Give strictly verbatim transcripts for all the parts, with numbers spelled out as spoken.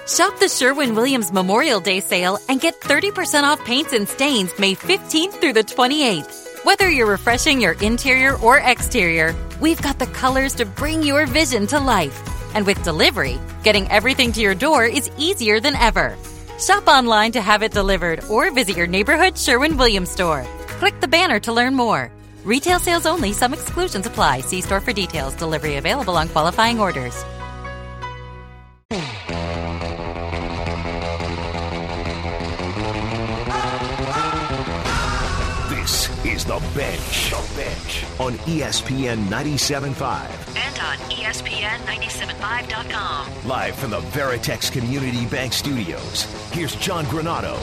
Shop the Sherwin-Williams Memorial Day sale and get thirty percent off paints and stains May fifteenth through the twenty-eighth. Whether you're refreshing your interior or exterior, we've got the colors to bring your vision to life. And with delivery, getting everything to your door is easier than ever. Shop online to have it delivered or visit your neighborhood Sherwin-Williams store. Click the banner to learn more. Retail sales only. Some exclusions apply. See store for details. Delivery available on qualifying orders. This is The Bench. The Bench on E S P N ninety-seven point five. And on E S P N ninety-seven point five dot com. Live from the Veritex Community Bank Studios, here's John Granato.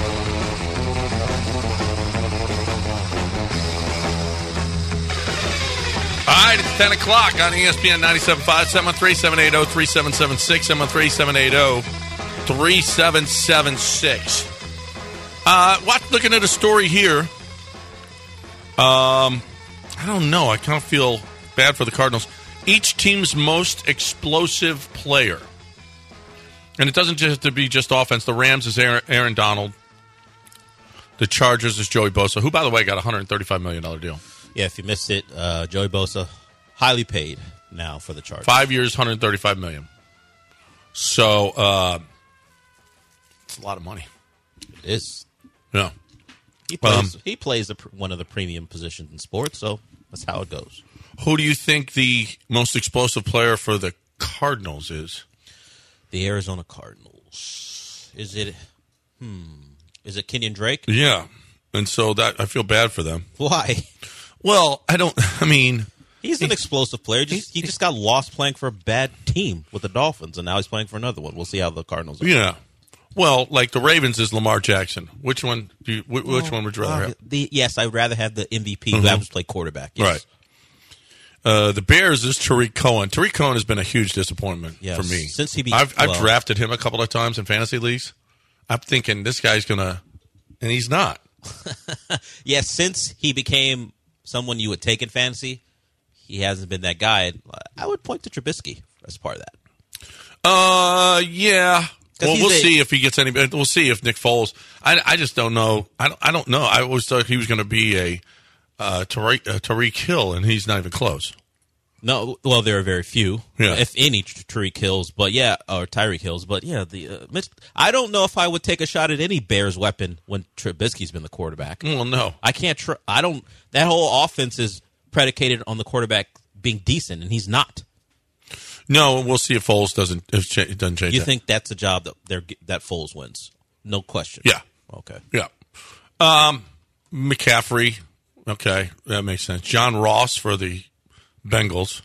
All right, it's ten o'clock on E S P N ninety-seven point five, seven one three, seven eight zero, three seven seven six, seven one three, seven eight zero, three seven seven six. Uh, what, looking at a story here, um, I don't know, I kind of feel bad for the Cardinals. Each team's most explosive player. And it doesn't just have to be just offense. The Rams is Aaron, Aaron Donald. The Chargers is Joey Bosa, who, by the way, got a one hundred thirty-five million dollars deal. Yeah, if you missed it, uh, Joey Bosa, highly paid now for the Chargers. Five years, one hundred thirty-five million dollars. So, uh, it's a lot of money. It is. Yeah. He plays, Um, he plays the, one of the premium positions in sports, so that's how it goes. Who do you think the most explosive player for the Cardinals is? The Arizona Cardinals. Is it, hmm, is it Kenyon Drake? Yeah. And so that I feel bad for them. Why? Well, I don't, I mean. He's an explosive player. Just, he just got lost playing for a bad team with the Dolphins, and now he's playing for another one. We'll see how the Cardinals are. Yeah. Well, like the Ravens is Lamar Jackson. Which one do you, which well, one would you rather uh, have? The, yes, I'd rather have the M V P Mm-hmm. who happens to play quarterback. Yes. Right. Uh, the Bears is Tariq Cohen. Tariq Cohen has been a huge disappointment Yes. for me. Since he be- I've, I've well- drafted him a couple of times in fantasy leagues. I'm thinking this guy's going to, and he's not. Yes, since he became someone you would take in fantasy, he hasn't been that guy. I would point to Trubisky as part of that. Uh, yeah. Well, he's we'll a- see if he gets any. We'll see if Nick Foles. I, I just don't know. I don't, I don't know. I always thought he was going to be a uh, Tariq, uh, Tariq Hill, and he's not even close. No, well, there are very few, Yeah. if any, Tariq Hills, but yeah, or Tyreek Hills, but yeah, the uh, Mitch, I don't know if I would take a shot at any Bears weapon when Trubisky's been the quarterback. Well, no. I can't. Tr- I don't. That whole offense is predicated on the quarterback being decent, and he's not. No, and we'll see if Foles doesn't if cha- it doesn't change. You that. think that's a job that they're that Foles wins? No question. Yeah. Okay. Yeah. Um, McCaffrey. Okay, that makes sense. John Ross for the Bengals,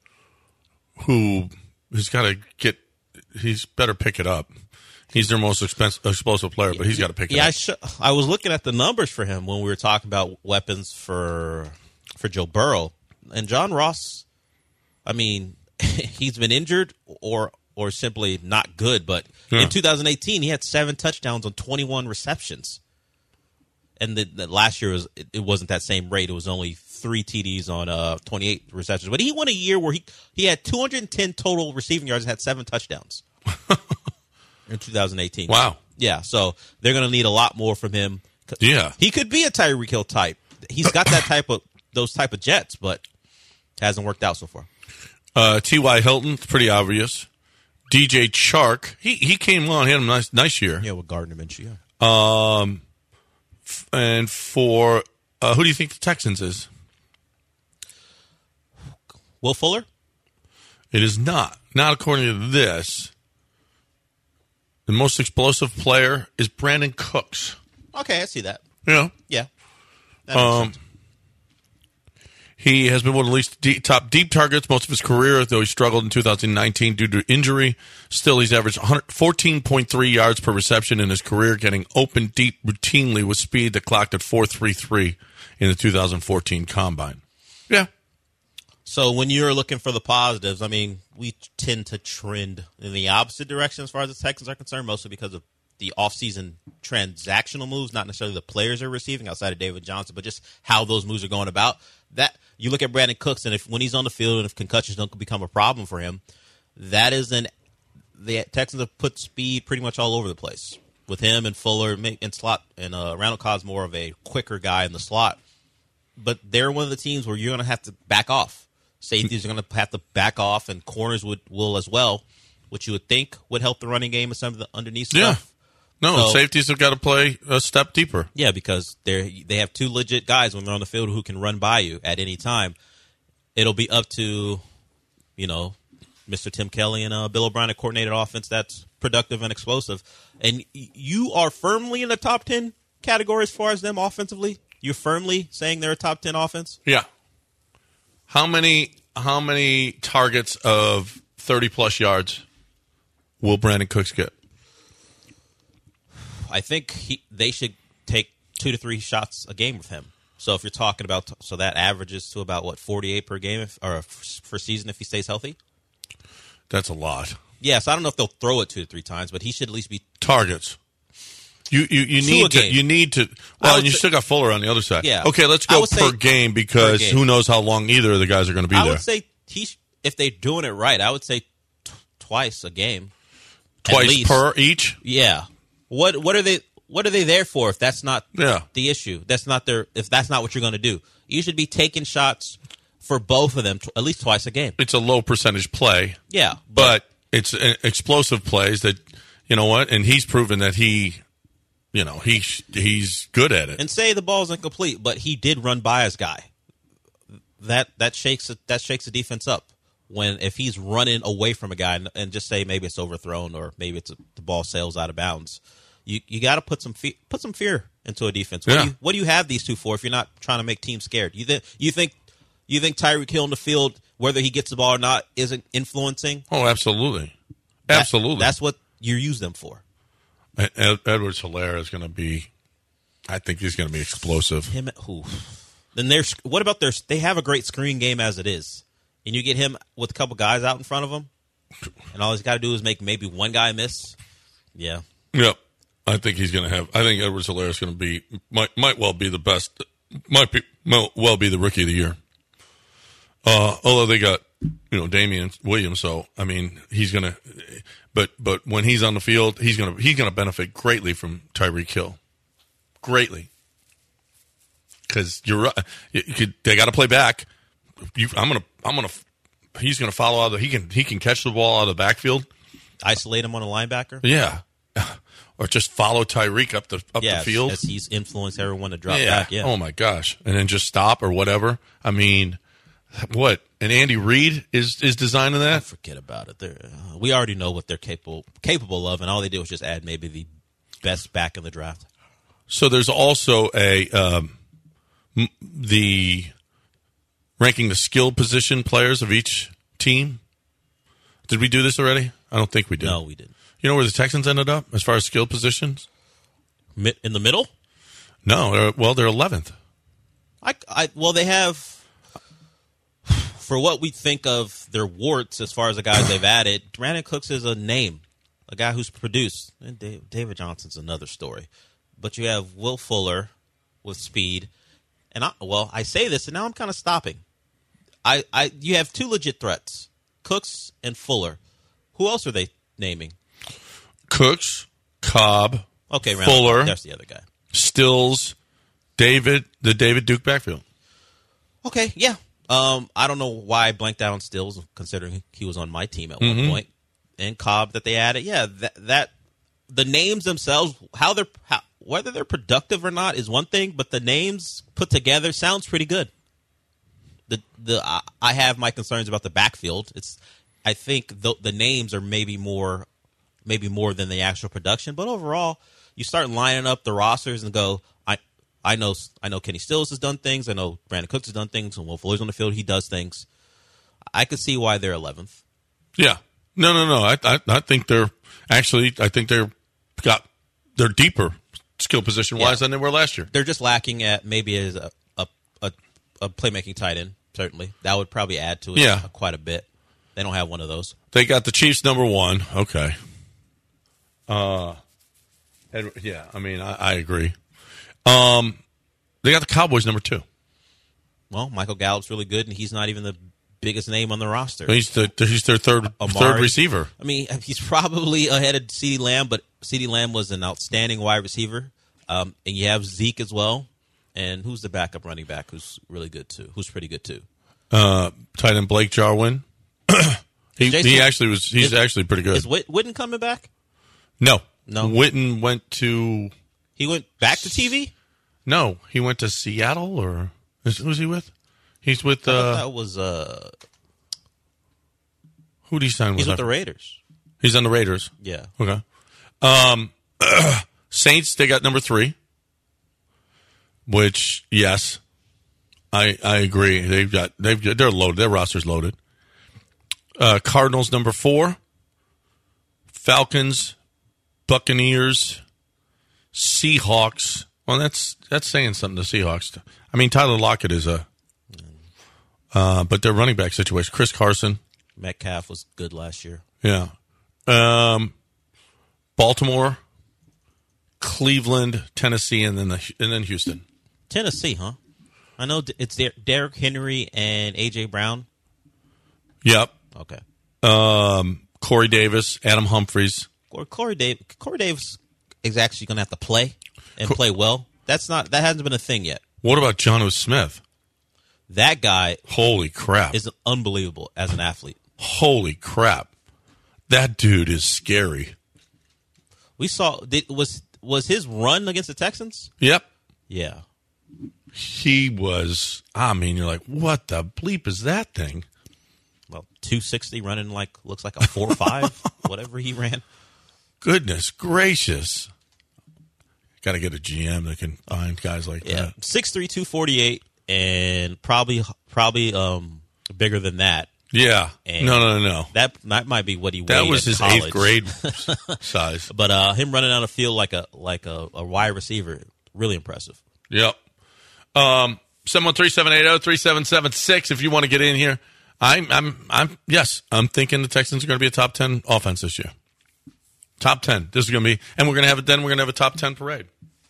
who has got to get. He's better pick it up. He's their most expensive, explosive player, but he's got to pick it Yeah, up. I, sh- I was looking at the numbers for him when we were talking about weapons for for Joe Burrow and John Ross. I mean, he's been injured or or simply not good. But Yeah. in two thousand eighteen, he had seven touchdowns on twenty-one receptions, and the, the last year was it, it wasn't that same rate. It was only three T Ds on uh, twenty-eight receptions. But he won a year where he he had two hundred ten total receiving yards and had seven touchdowns in two thousand eighteen. Wow. Yeah, so they're going to need a lot more from him. Yeah. He could be a Tyreek Hill type. He's got that type of those type of jets, but hasn't worked out so far. Uh, T Y. Hilton, it's pretty obvious. D J Chark, he he came on, he had a nice nice year. Yeah, with Gardner Minshew. Um, f- and for uh, who do you think the Texans is? Will Fuller? It is not. Not according to this. The most explosive player is Brandon Cooks. Okay, I see that. Yeah. Yeah. That makes Um, sense. He has been one of the least deep, top deep targets most of his career, though he struggled in two thousand nineteen due to injury. Still, he's averaged fourteen point three yards per reception in his career, getting open deep routinely with speed that clocked at four thirty-three in the two thousand fourteen Combine. Yeah. So when you're looking for the positives, I mean, we tend to trend in the opposite direction as far as the Texans are concerned, mostly because of the offseason transactional moves, not necessarily the players are receiving outside of David Johnson, but just how those moves are going about. That you look at Brandon Cooks, and if when he's on the field and if concussions don't become a problem for him, that is an the Texans have put speed pretty much all over the place with him and Fuller and slot, and uh, Randall Cobb's more of a quicker guy in the slot. But they're one of the teams where you're going to have to back off. Safeties are going to have to back off, and corners would will as well, which you would think would help the running game and some of the underneath Yeah. stuff. No, So- safeties have got to play a step deeper. Yeah, because they they have two legit guys when they're on the field who can run by you at any time. It'll be up to, you know, Mister Tim Kelly and uh, Bill O'Brien, a coordinated offense that's productive and explosive. And y- you are firmly in the top ten category as far as them offensively. You're firmly saying they're a top ten offense? Yeah. How many how many targets of thirty plus yards will Brandon Cooks get? I think he, they should take two to three shots a game with him. So if you're talking about, so that averages to about, what, forty-eight per game if, or for season if he stays healthy? That's a lot. Yeah, so I don't know if they'll throw it two to three times, but he should at least be Targets. You you, you Two need a to game. you need to I well would and you say- still got Fuller on the other side. Yeah. Okay, let's I go would per say game because per game. who knows how long either of the guys are going to be I there. would say he sh- if they're doing it right, I would say t- twice a game. At Twice least. per each? Yeah. What what are they what are they there for if that's not Yeah. the issue? That's not their if that's not what you're going to do. You should be taking shots for both of them t- at least twice a game. It's a low percentage play, Yeah. but it's uh, explosive plays that you know what, and he's proven that he you know, he he's good at it. And say the ball's incomplete, but he did run by his guy. That that shakes that shakes the defense up. When if he's running away from a guy and, and just say maybe it's overthrown or maybe it's a, the ball sails out of bounds, you you got to put some fe- put some fear into a defense. What, Yeah. do you, what do you have these two for if you're not trying to make teams scared? You think you think you think Tyreek Hill in the field, whether he gets the ball or not, isn't influencing? Oh, absolutely, That- absolutely. That's what you use them for. Ed, Edwards Hilaire is going to be. I think he's going to be explosive. Him who? Then there's what about their? They have a great screen game as it is, and you get him with a couple guys out in front of him, and all he's got to do is make maybe one guy miss. Yeah, Yep, I think he's going to have. I think Edwards Hilaire is going to be might might well be the best. Might be might well be the rookie of the year. Uh, although they got you know Damian Williams, so I mean he's going to. But but when he's on the field, he's going to he's going to benefit greatly from Tyreek Hill, greatly. Because you're right, you could, they got to play back. You, I'm gonna I'm gonna he's gonna follow out. The, he can he can catch the ball out of the backfield. isolate him on a linebacker. Yeah, or just follow Tyreek up the up Yeah, the field. as he's influenced everyone to drop yeah. back. Yeah. Oh my gosh, and then just stop or whatever. I mean, what? And Andy Reid is is designing that. Forget about it. They're, uh, we already know what they're capable capable of, and all they did was just add maybe the best back in the draft. So there's also a um, m- the ranking the skill position players of each team. Did we do this already? I don't think we did. No, we didn't. You know where the Texans ended up as far as skill positions? Mi- in the middle. No, they're, well they're eleventh. I, I well, they have for what we think of their warts as far as the guys they've added. Brandon Cooks is a name, a guy who's produced. And Dave, David Johnson's another story, but you have Will Fuller with speed, and I, well, I say this, and now I'm kind of stopping. I, I, you have two legit threats, Cooks and Fuller. Who else are they naming? Cooks, Cobb, Okay, Randall, Fuller. That's the other guy. Stills, David, the David Duke backfield. Okay, yeah. Um, I don't know why I blanked out on Stills, considering he was on my team at Mm-hmm. one point, and Cobb that they added. Yeah, that that the names themselves, how they're how, whether they're productive or not is one thing, but the names put together sounds pretty good. The the I, I have my concerns about the backfield. It's I think the the names are maybe more maybe more than the actual production, but overall, you start lining up the rosters and go, I I know I know Kenny Stills has done things, I know Brandon Cooks has done things, and Will Fuller's on the field, he does things. I could see why they're eleventh. Yeah. No, no, no. I, I, I think they're actually. I think they're got they're deeper skill position wise Yeah. than they were last year. They're just lacking at maybe as a a, a, a playmaking tight end. Certainly, that would probably add to it Yeah. quite a bit. They don't have one of those. They got the Chiefs number one. Okay. Uh, and, yeah. I mean, I, I agree. Um, they got the Cowboys number two. Well, Michael Gallup's really good, and he's not even the biggest name on the roster. He's the he's their third Amari. third receiver. I mean, he's probably ahead of CeeDee Lamb, but CeeDee Lamb was an outstanding wide receiver. Um, and you have Zeke as well. And who's the backup running back who's really good too? Who's pretty good too? Uh, tight end Blake Jarwin. he Jason, he actually was. He's is, actually pretty good. Is Whit, Witten coming back? No, No. Witten went to. He went back to T V. No, he went to Seattle, or is, who's he with? He's with. I thought Uh, that was uh, who did he sign he's with? with the Raiders. He's on the Raiders. Yeah. Okay. Um, Saints. They got number three. Which, yes, I I agree. They've got they've got, they're loaded. Their roster's loaded. Uh, Cardinals number four. Falcons, Buccaneers, Seahawks. Well, that's that's saying something. The Seahawks. I mean, Tyler Lockett is a, uh, but their running back situation. Chris Carson. Metcalf was good last year. Yeah. Um, Baltimore, Cleveland, Tennessee, and then the, and then Houston. Tennessee, huh? I know it's Der- Derrick Henry and A J Brown. Yep. Okay. Um, Corey Davis, Adam Humphries. Or Corey Davis. Corey Davis is actually going to have to play and play well. That's not that hasn't been a thing yet. What about Jonnu Smith? That guy Holy crap! is unbelievable as an athlete. Holy crap! That dude is scary. We saw did, was was his run against the Texans? Yep. Yeah. He was. I mean, you're like, what the bleep is that thing? Well, two sixty running like looks like a four five, whatever he ran. Goodness gracious! Got to get a G M that can find guys like Yeah, that. six three, two forty-eight, and probably probably um bigger than that. Yeah. And no, no, no, no. That that might be what he weighed. That was in his college. eighth grade size. But uh, him running down the field like a like a, a wide receiver, really impressive. Yep. Um, seven one three, seven eight zero, three seven seven six if you want to get in here. I'm, I'm, I'm, yes, I'm thinking the Texans are going to be a top ten offense this year. Top ten. This is going to be, and we're going to have it then, we're going to have a top ten parade.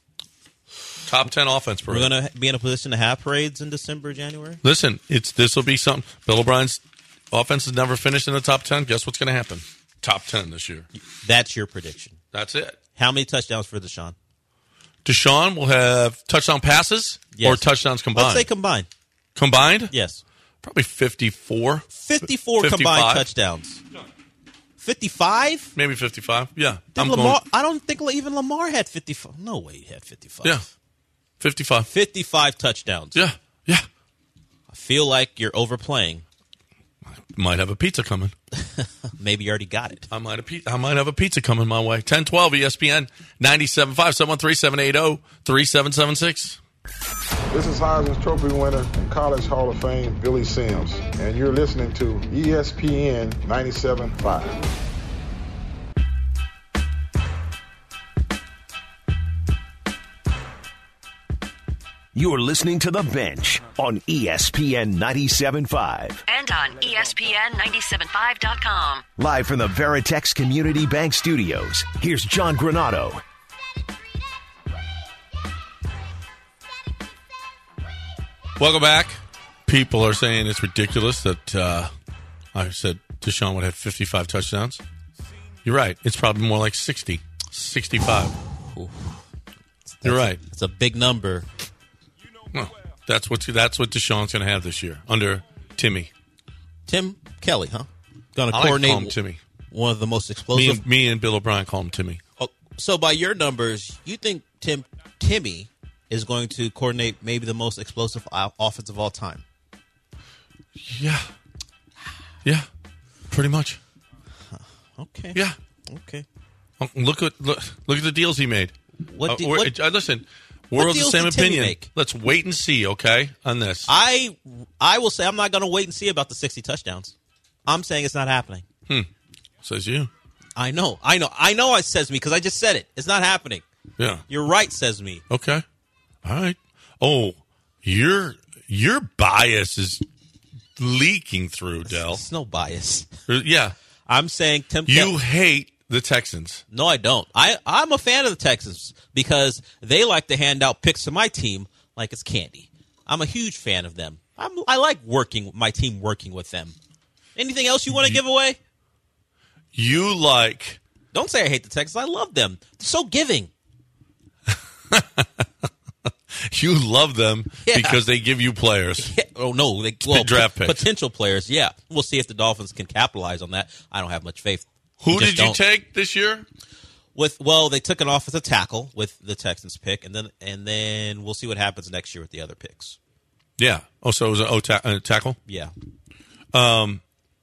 Top ten offense parade. We're going to be in a position to have parades in December, January? Listen, it's this will be something. Bill O'Brien's offense has never finished in the top ten. Guess what's going to happen? Top ten this year. That's your prediction. That's it. How many touchdowns for Deshaun? Deshaun will have touchdown passes Yes. or touchdowns combined. Let's say combined. Combined? Yes. Probably fifty-four. fifty-four fifty-five. combined touchdowns. fifty-five? Maybe fifty-five. Yeah. Did I'm Lamar, going, I don't think even Lamar had fifty-five. No way he had fifty-five. yeah. fifty-five. fifty-five touchdowns. Yeah. Yeah. I feel like you're overplaying. Might have a pizza coming. Maybe you already got it. I might have pe- I might have a pizza coming my way. ten twelve E S P N ninety-seven point five, seven one three, seven eight zero, three seven seven six. This is Heisman Trophy winner and College Hall of Fame Billy Sims, and you're listening to E S P N ninety-seven point five. You're listening to The Bench on E S P N ninety-seven point five. And on E S P N nine seven five dot com. Live from the Veritex Community Bank Studios, here's John Granado. Welcome back. People are saying it's ridiculous that uh, I said Deshaun would have fifty-five touchdowns. You're right. It's probably more like sixty, sixty-five. Ooh. You're right. It's a big number. Well, that's what that's what Deshaun's going to have this year under Timmy. Tim Kelly, huh? Going to I like to coordinate call him Timmy. one of the most Me explosive. and, me and Bill O'Brien call him Timmy. Oh, so by your numbers, you think Tim Timmy is going to coordinate maybe the most explosive o- offense of all time? Yeah. Yeah. Pretty much. Okay. Yeah. Okay. Oh, Look at look, look at the deals he made. What? Uh, did, we're- what uh, listen, we're of the deals same did Timmy opinion. make? Let's wait and see, okay, on this. I I will say I'm not going to wait and see about the sixty touchdowns. I'm saying it's not happening. Says you. I know. I know. I know. It says me because I just said it. It's not happening. Yeah. You're right. Says me. Okay. All right. Oh, your your bias is leaking through, Dell. It's no bias. Yeah. I'm saying Tim. You Kel- hate the Texans. No, I don't. I, I'm a fan of the Texans because they like to hand out picks to my team like it's candy. I'm a huge fan of them. I'm, I like working my team working with them. Anything else you want to give away? You like? Don't say I hate the Texans. I love them. They're so giving. You love them yeah. because they give you players. Yeah. Oh no, they well, draft p- picks. Potential players. Yeah, we'll see if the Dolphins can capitalize on that. I don't have much faith. Who Just did you don't. take this year? With well, they took an offensive tackle with the Texans pick, and then and then we'll see what happens next year with the other picks. Yeah. Oh, so it was an O ta- uh, tackle. Yeah. Um.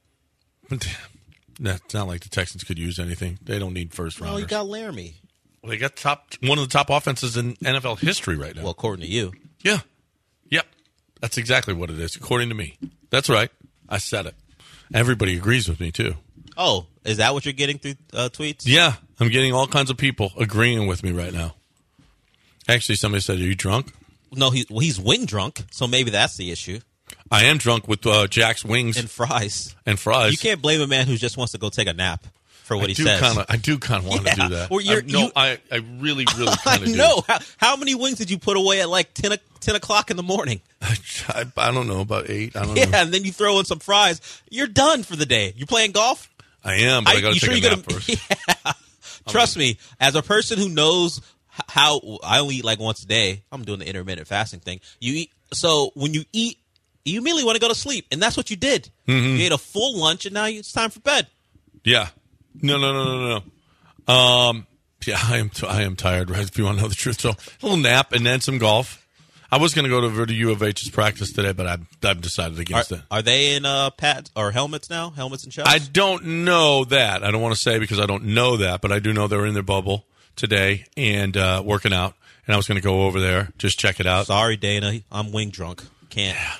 It's not like the Texans could use anything. They don't need first rounders. Oh, you got Laramie. Well, they got top one of the top offenses in N F L history right now. Well, according to you. Yeah. Yep. That's exactly what it is, according to me. That's right. I said it. Everybody agrees with me, too. Oh, is that what you're getting through uh, tweets? Yeah. I'm getting all kinds of people agreeing with me right now. Actually, somebody said, are you drunk? No, he, well, he's wing drunk, so maybe that's the issue. I am drunk with uh, Jack's wings. And fries. And fries. You can't blame a man who just wants to go take a nap for what I he do says. Kinda, I do kind of want yeah. to do that. Well, you're, I, no, you, I, I really, really I kind of do. know. How, how many wings did you put away at like ten, ten o'clock in the morning? I, I don't know, about eight. I don't yeah, know. and then you throw in some fries. You're done for the day. You playing golf? I am, but I, I got to take sure a you're nap gonna, first. Yeah. Trust me, as a person who knows how I only eat like once a day, I'm doing the intermittent fasting thing. You eat so when you eat, you immediately want to go to sleep, and that's what you did. Mm-hmm. You ate a full lunch, and now it's time for bed. Yeah. No, no, no, no, no. Um. Yeah, I am. T- I am tired. Right? If you want to know the truth, so a little nap and then some golf. I was going to go to the U of H's practice today, but I've, I've decided against are, it. Are they in uh, pads or helmets now? Helmets and shells? I don't know that. I don't want to say because I don't know that, but I do know they're in their bubble today and uh, working out. And I was going to go over there, just check it out. Sorry, Dana. I'm wing drunk. Can't. Yeah.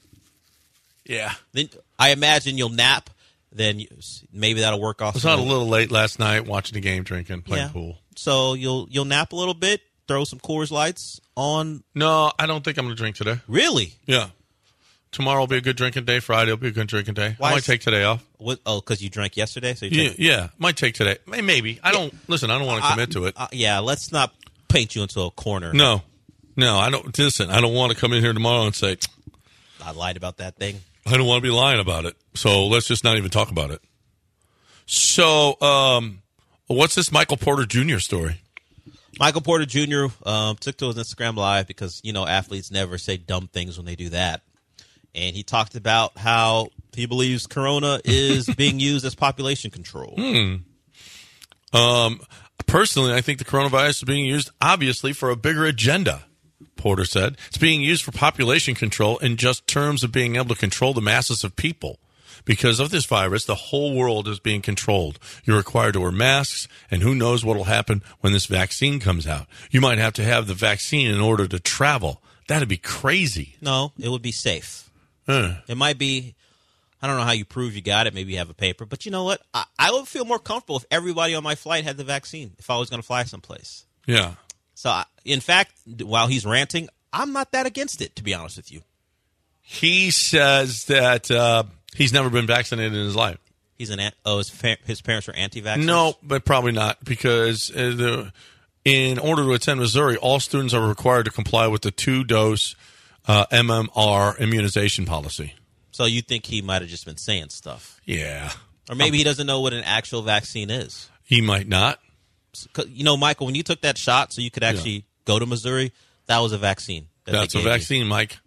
Yeah. Then I imagine you'll nap. Then you, maybe that'll work off. I was out a little late last night watching the game, drinking, playing yeah. pool. So you'll you'll nap a little bit, throw some Coors Lights on. No, I don't think I'm going to drink today. Really? Yeah. Tomorrow will be a good drinking day. Friday will be a good drinking day. Why I might is, take today off. What, oh, because you drank yesterday? So you Yeah, take, yeah, might take today. Maybe. I don't listen. I don't want to commit I, to it. Uh, yeah, let's not paint you into a corner. No, no, I don't. Listen, I don't want to come in here tomorrow and say I lied about that thing. I don't want to be lying about it. So let's just not even talk about it. So, um, what's this Michael Porter Junior story? Michael Porter Junior Um, took to his Instagram Live because, you know, athletes never say dumb things when they do that. And he talked about how he believes Corona is being used as population control. Hmm. Um, personally, I think the coronavirus is being used, obviously, for a bigger agenda, Porter said. It's being used for population control in just terms of being able to control the masses of people. Because of this virus, the whole world is being controlled. You're required to wear masks, and who knows what will happen when this vaccine comes out. You might have to have the vaccine in order to travel. That'd be crazy. No, it would be safe. Huh. It might be, I don't know how you prove you got it. Maybe you have a paper. But you know what? I, I would feel more comfortable if everybody on my flight had the vaccine, if I was going to fly someplace. Yeah. So, I, in fact, while he's ranting, I'm not that against it, to be honest with you. He says that uh, he's never been vaccinated in his life. He's an oh his, fa- his parents are anti-vaxxers? No, but probably not because uh, the, in order to attend Missouri, all students are required to comply with the two-dose uh, M M R immunization policy. So you think he might have just been saying stuff? Yeah. Or maybe he doesn't know what an actual vaccine is. He might not. You know, Michael, when you took that shot so you could actually yeah. go to Missouri, that was a vaccine. That That's a vaccine, you. Mike.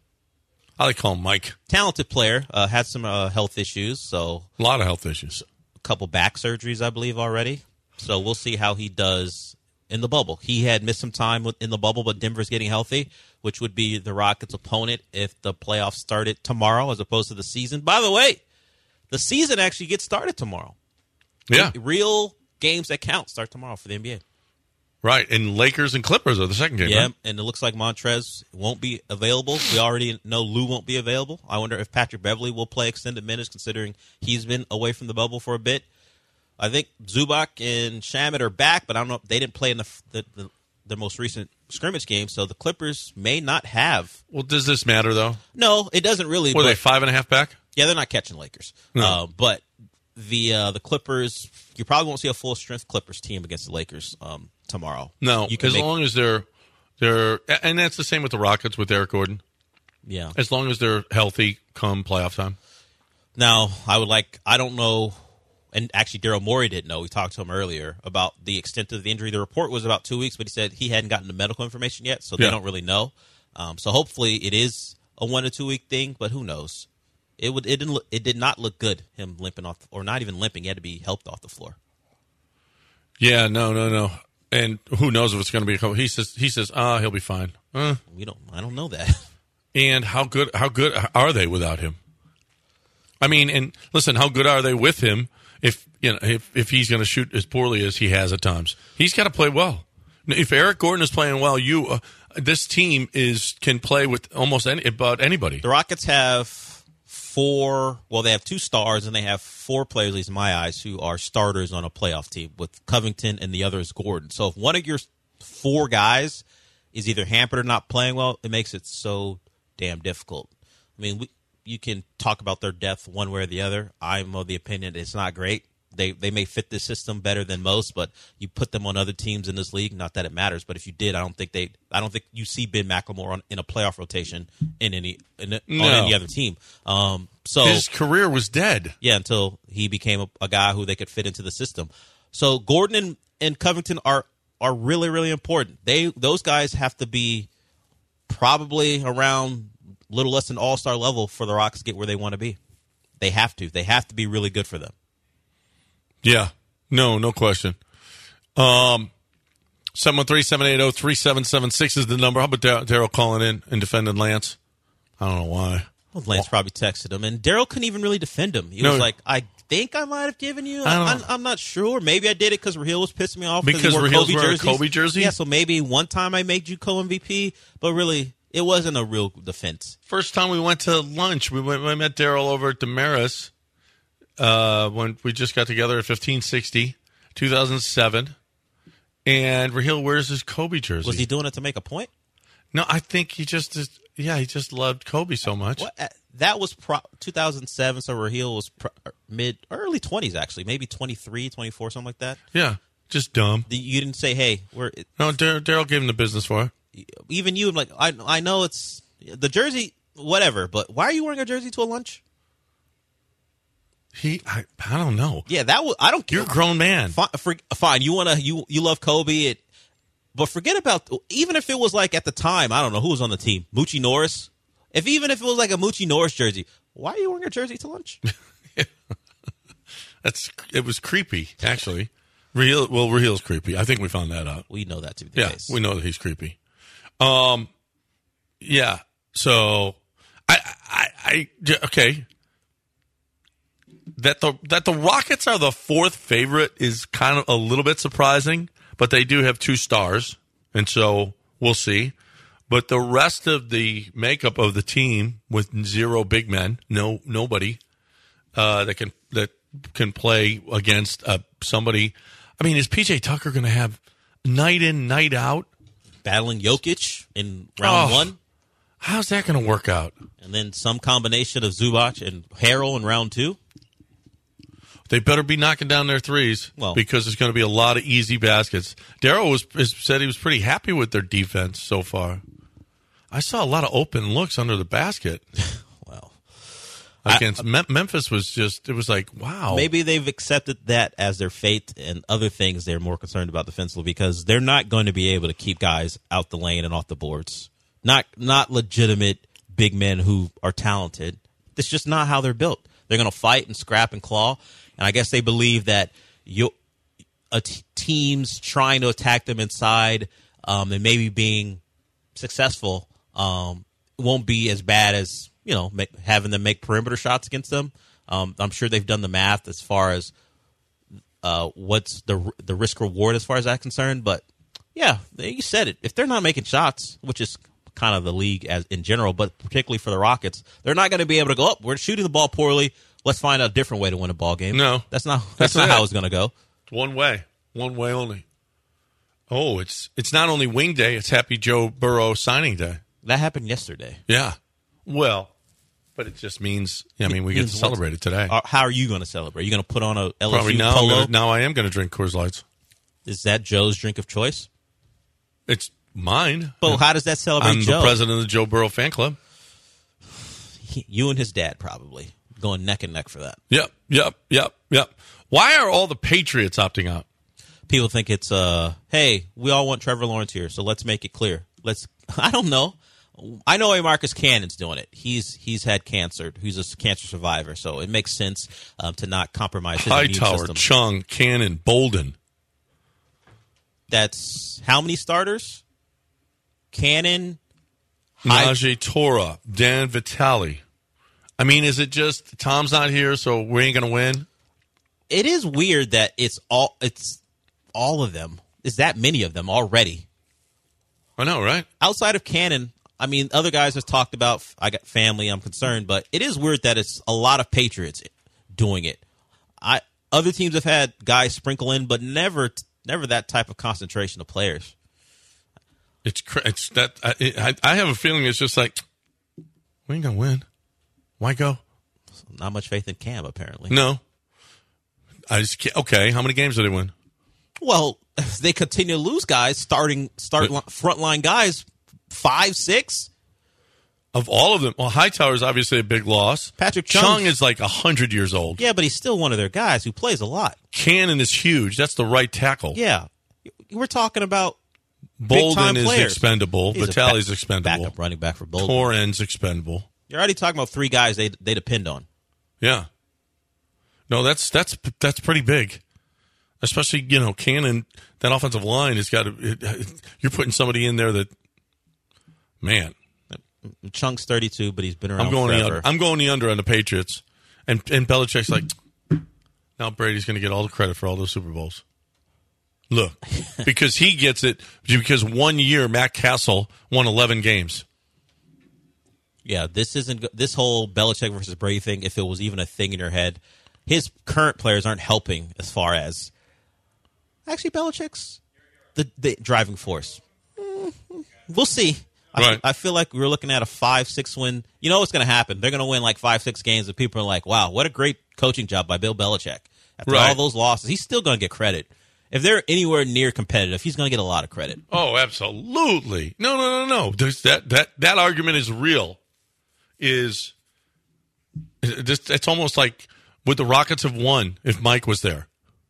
I like to call him Mike. Talented player, uh, had some uh, health issues. So a lot of health issues. A couple back surgeries, I believe, already. So we'll see how he does in the bubble. He had missed some time in the bubble, but Denver's getting healthy, which would be the Rockets' opponent if the playoffs started tomorrow as opposed to the season. By the way, the season actually gets started tomorrow. Yeah. Real games that count start tomorrow for the N B A. Right, and Lakers and Clippers are the second game, Yeah, right? And it looks like Montrez won't be available. We already know Lou won't be available. I wonder if Patrick Beverly will play extended minutes considering he's been away from the bubble for a bit. I think Zubac and Shamet are back, but I don't know. They didn't play in the the, the the most recent scrimmage game, so the Clippers may not have. Well, does this matter, though? No, it doesn't really. Were but, they five and a half back? Yeah, they're not catching Lakers. No. Uh, but the uh, the Clippers, you probably won't see a full-strength Clippers team against the Lakers um, tomorrow. No, you can as make, long as they're, they're – and that's the same with the Rockets with Eric Gordon. Yeah. As long as they're healthy come playoff time. Now, I would like, I don't know, and actually Daryl Morey didn't know. We talked to him earlier about the extent of the injury. The report was about two weeks, but he said he hadn't gotten the medical information yet, so they Yeah. don't really know. Um, so hopefully it is a one to two week thing, but who knows? It would. It didn't. Look, it did not look good. Him limping off, or not even limping. He had to be helped off the floor. Yeah, no, no, no. And who knows if it's going to be a couple. He says, he says, ah, he'll be fine. Uh, We don't. I don't know that. and how good, how good are they without him? I mean, and listen, how good are they with him? If you know, if if he's going to shoot as poorly as he has at times, he's got to play well. If Eric Gordon is playing well, you uh, this team is can play with almost any about anybody. The Rockets have four. Well, they have two stars, and they have four players, at least in my eyes, who are starters on a playoff team. With Covington and the other is Gordon. So if one of your four guys is either hampered or not playing well, it makes it so damn difficult. I mean, we, you can talk about their depth one way or the other. I'm of the opinion it's not great. They they may fit this system better than most, but you put them on other teams in this league. Not that it matters, but if you did, I don't think they. I don't think you see Ben McLemore on, in a playoff rotation in any in a, No. on any other team. Um, so His career was dead. yeah, until he became a, a guy who they could fit into the system. So Gordon and, and Covington are are really really important. They those guys have to be probably around a little less than all star level for the Rockets to get where they want to be. They have to. They have to be really good for them. Yeah. No, no question. Um, seven one three, seven eight zero, three seven seven six is the number. How about Dar- Daryl calling in and defending Lance? I don't know why. Well, Lance probably texted him, and Daryl couldn't even really defend him. He No. was like, I think I might have given you. I don't I'm, know. I'm not sure. Maybe I did it because Raheel was pissing me off. Because he wore Raheel's Kobe wearing a jerseys. Kobe jersey? Yeah, so maybe one time I made you co-M V P, but really, it wasn't a real defense. First time we went to lunch, we went. We met Daryl over at Damaris uh, when we just got together at fifteen sixty, two thousand seven, and Raheel wears his Kobe jersey. Was he doing it to make a point? No, I think he just is. Yeah, he just loved Kobe so much. What? Uh, That was pro- two thousand seven, so Raheel was pro- mid, early twenties, actually. Maybe twenty-three, twenty-four, something like that. Yeah, just dumb. The- You didn't say, hey, we're No, Dar- Daryl gave him the business for it. even you, I'm like, I, I know it's the jersey, whatever, but why are you wearing a jersey to a lunch? He, I, I don't know. Yeah, that was, I don't care. You're a grown man. Fine, for, fine. You want to, you, you love Kobe, it, but forget about, even if it was like at the time, I don't know who was on the team, Moochie Norris. If even if it was like a Moochie Norris jersey, why are you wearing a jersey to lunch? That's it was creepy, actually. Raheel, well, Raheel's creepy. I think we found that out. We know that to be the Yeah, case. we know that he's creepy. Um, yeah. So, I, I, I, j- okay. That the that the Rockets are the fourth favorite is kind of a little bit surprising, but they do have two stars, and so we'll see. But the rest of the makeup of the team with zero big men, no nobody uh, that can that can play against uh, somebody. I mean, is P J Tucker going to have night in, night out? Battling Jokic in round Oh. one, How's that going to work out? and then some combination of Zubac and Harrell in round two. They better be knocking down their threes Well- because there's going to be a lot of easy baskets. Darryl was has said he was pretty happy with their defense so far. I saw a lot of open looks under the basket Well, against Mem- Memphis. Was just it was like wow. maybe they've accepted that as their fate, and other things they're more concerned about defensively because they're not going to be able to keep guys out the lane and off the boards. Not not legitimate big men who are talented. That's just not how they're built. They're going to fight and scrap and claw, and I guess they believe that you, a t- teams trying to attack them inside um, and maybe being successful um, won't be as bad as you know make, having them make perimeter shots against them. Um, I'm sure they've done the math as far as uh, what's the the risk reward as far as that's concerned. But yeah, you said it. If they're not making shots, which is kind of the league as in general, but particularly for the Rockets, they're not going to be able to go up. We're shooting the ball poorly. Let's find a different way to win a ball game. No. that's not That's that's, not it. how it's going to go. one way, one way only. Oh, it's it's not only Wing Day; it's Happy Joe Burrow signing day. That happened yesterday. Yeah, well, but it just means I mean we get to Means what? celebrate it today. Uh, How are you going to celebrate? Are you going to put on a L S U Probably now. I'm polo? gonna, now I am going to drink Coors Lights. Is that Joe's drink of choice? It's mine. But how does that celebrate I'm Joe? the president of the Joe Burrow fan club. he, you and his dad probably going neck and neck for that. Yep, yep, yep, yep. Why are all the Patriots opting out? People think it's, uh, hey, we all want Trevor Lawrence here, so let's make it clear. Let's. I don't know. I know a Marcus Cannon's doing it. He's he's had cancer. He's a cancer survivor, so it makes sense um, to not compromise his immune Hightower, system. Chung, Cannon, Bolden. That's how many starters? Cannon, High- Najee Torah, Dan Vitale. I mean, is it just Tom's not here, so we ain't going to win? It is weird that it's all it's all of them. Is that many of them already? I know, right? Outside of Cannon, I mean, other guys have talked about, I got family, I'm concerned, but it is weird that it's a lot of Patriots doing it. I Other teams have had guys sprinkle in, but never never that type of concentration of players. It's it's that I, I, I have a feeling it's just like, we ain't going to win. Why go? Not much faith in Cam, apparently. No. I just can't. Okay, how many games did they win? Well, they continue to lose guys, starting start But, frontline guys, five, six. Of all of them, well, Hightower is obviously a big loss. Patrick Chung, Chung is like one hundred years old. Yeah, but he's still one of their guys who plays a lot. Cannon is huge. That's the right tackle. Yeah. We're talking about Bolden is players. expendable. He's a Vitale's back, expendable. Backup running back for Bolden. Torrens expendable. You're already talking about three guys they they depend on. Yeah. No, that's that's that's pretty big. Especially, you know, Cannon, that offensive line has got to. It, you're putting somebody in there that, man. Chunk's thirty-two, but he's been around I'm going forever. the under, I'm going the under on the Patriots, and and Belichick's like, now Brady's going to get all the credit for all those Super Bowls. Look, because he gets it because one year Matt Castle won eleven games. Yeah, this isn't this whole Belichick versus Brady thing. If it was even a thing in your head, his current players aren't helping as far as actually Belichick's the, the driving force. Mm-hmm. We'll see. Right. I, I feel like we're looking at a five, six win. You know what's going to happen? They're going to win like five, six games, and people are like, "Wow, what a great coaching job by Bill Belichick." After Right. all those losses, he's still going to get credit. If they're anywhere near competitive, he's going to get a lot of credit. Oh, absolutely. No, no, no, no. There's that that that argument is real. Is it's, it's almost like would the Rockets have won if Mike was there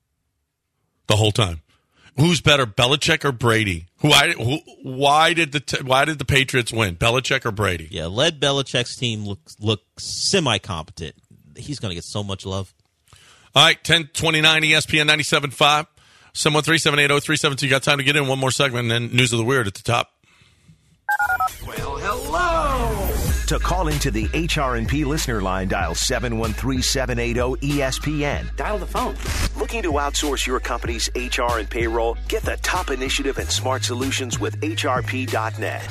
the whole time? Who's better, Belichick or Brady? Why? Who, why did the Why did the Patriots win, Belichick or Brady? Yeah, led Belichick's team look look semi competent. He's going to get so much love. All right, ten twenty-nine E S P N ninety-seven point five. seven one three, seven eight zero, three seven two. You got time to get in one more segment, and then News of the Weird at the top. Well, hello. To call into the H R and P listener line, dial seven one three, seven eight zero, E S P N. Dial the phone. Looking to outsource your company's H R and payroll? Get the top initiative and smart solutions with H R P dot net.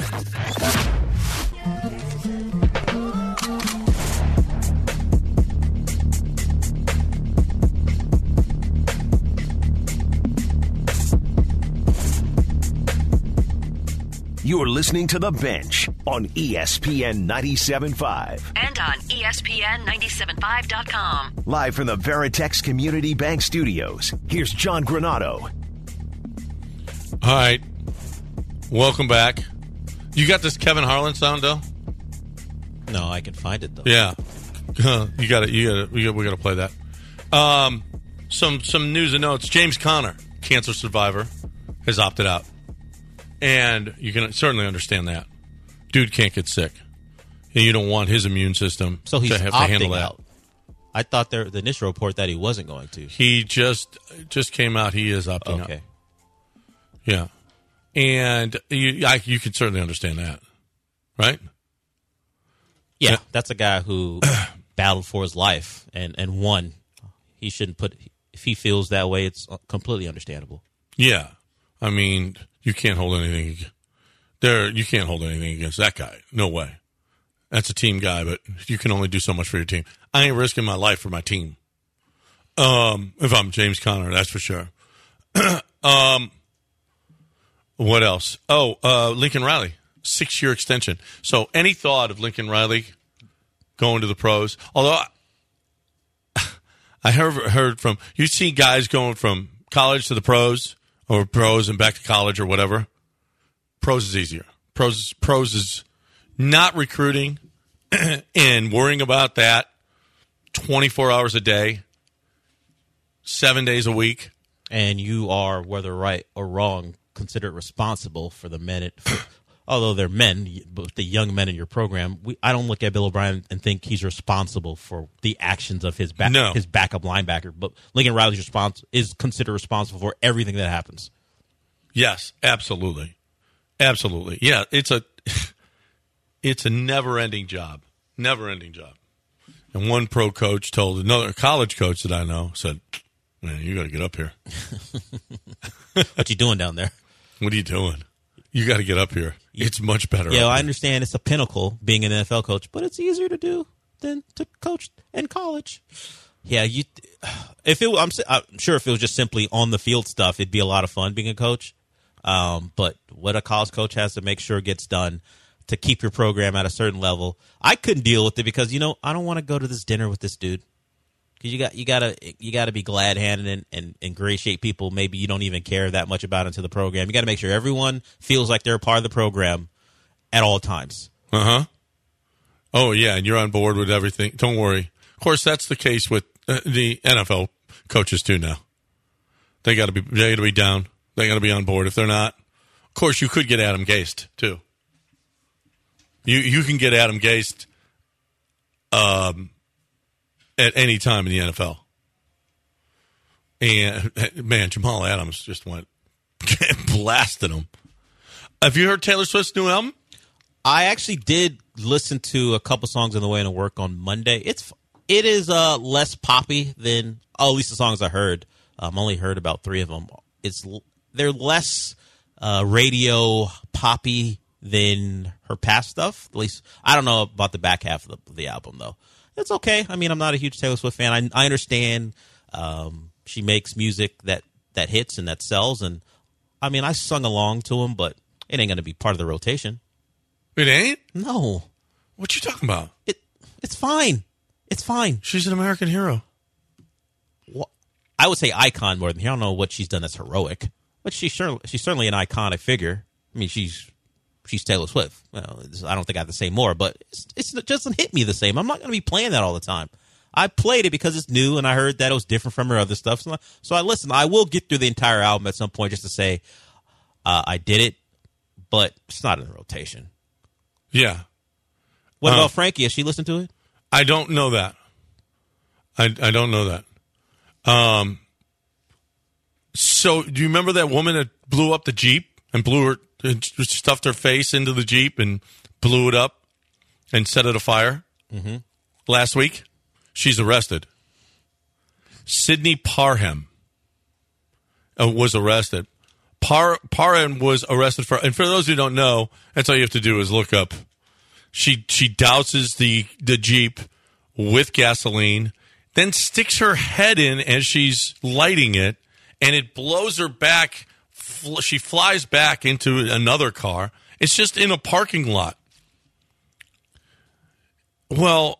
You're listening to The Bench on E S P N ninety-seven point five. And on E S P N ninety-seven point five dot com. Live from the Veritex Community Bank Studios, here's John Granado. All right, welcome back. You got this Kevin Harlan sound, though? No, I can find it though. Yeah, you got it. You got it. We got, we got to play that. Um, some some news and notes. James Conner, cancer survivor, has opted out. And you can certainly understand that. Dude can't get sick. And you don't want his immune system So he's to have to opting handle that. out. I thought there the initial report that he wasn't going to. He just just came out. He is opting out. Okay. Yeah. And you, I, you can certainly understand that. Right? Yeah, Yeah. that's a guy who battled for his life and, and won. He shouldn't put – if he feels that way, it's completely understandable. Yeah. I mean, you can't hold anything there. You can't hold anything against that guy. No way. That's a team guy, but you can only do so much for your team. I ain't risking my life for my team. Um, if I'm James Conner, that's for sure. um, what else? Oh, uh, Lincoln Riley, six-year extension. So, any thought of Lincoln Riley going to the pros? Although I, I heard heard from you see guys going from college to the pros. Or pros and back to college or whatever. Pros is easier. Pros, pros is not recruiting and worrying about that twenty-four hours a day, seven days a week. And you are, whether right or wrong, considered responsible for the men. It, for, although they're men, but the young men in your program, we, I don't look at Bill O'Brien and think he's responsible for the actions of his back, no. his backup linebacker. But Lincoln Riley's respons- is considered responsible for everything that happens. Yes, absolutely, absolutely. Yeah, it's a it's a never-ending job, never-ending job. And one pro coach told another college coach that I know, said, "Man, you got to get up here." What you doing down there? What are you doing? You got to get up here. It's much better. Yeah, well, I here. understand it's a pinnacle being an N F L coach, but it's easier to do than to coach in college. Yeah, you. If it, I'm, I'm sure if it was just simply on the field stuff, it'd be a lot of fun being a coach. Um, but what a college coach has to make sure gets done to keep your program at a certain level, I couldn't deal with it because you know I don't want to go to this dinner with this dude. Because you got you gotta you gotta be glad handed and, and ingratiate people maybe you don't even care that much about into the program. You got to make sure everyone feels like they're a part of the program at all times. Uh huh. Oh yeah, and you're on board with everything. Don't worry. Of course, that's the case with uh, the N F L coaches too. Now they got to be they got to be down. They got to be on board. If they're not, of course, you could get Adam Gase too. You you can get Adam Gase. Um. At any time in the N F L. And, man, Jamal Adams just went blasted him. Have you heard Taylor Swift's new album? I actually did listen to a couple songs on the way to work on Monday. It's It is uh, less poppy than, oh, at least the songs I heard. I've um, only heard about three of them. It's They're less uh, radio poppy than her past stuff. At least, I don't know about the back half of the, of the album, though. It's okay. I mean, I'm not a huge Taylor Swift fan. I, I understand um, she makes music that, that hits and that sells. And, I mean, I sung along to them, but it ain't going to be part of the rotation. It ain't? No. What you talking about? It It's fine. It's fine. She's an American hero. Well, I would say icon more than I don't know what she's done that's heroic. But she's, sure, she's certainly an iconic figure. I mean, she's... She's Taylor Swift. Well, I don't think I have to say more, but it's, it's, it doesn't hit me the same. I'm not going to be playing that all the time. I played it because it's new, and I heard that it was different from her other stuff. So, so I listened. I will get through the entire album at some point just to say uh, I did it, but it's not in the rotation. Yeah. What uh, about Frankie? Has she listened to it? I don't know that. I, I don't know that. Um. So, do you remember that woman that blew up the Jeep and blew her... And stuffed her face into the Jeep and blew it up and set it afire mm-hmm. last week? She's arrested. Sydney Parham uh, was arrested. Par, Parham was arrested for, and for those who don't know, that's all you have to do is look up. She she douses the, the Jeep with gasoline, then sticks her head in as she's lighting it, and it blows her back. She flies back into another car. It's just in a parking lot. Well,